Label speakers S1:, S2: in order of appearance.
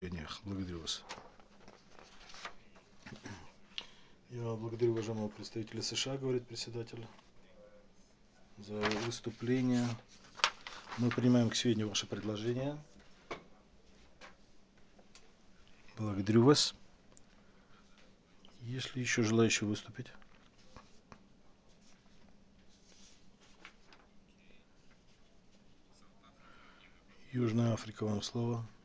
S1: Благодарю вас. Я благодарю уважаемого представителя США, говорит председатель, за выступление. Мы принимаем к сведению ваше предложение. Благодарю вас. Есть ли еще желающие выступить? Южная Африка, вам слово.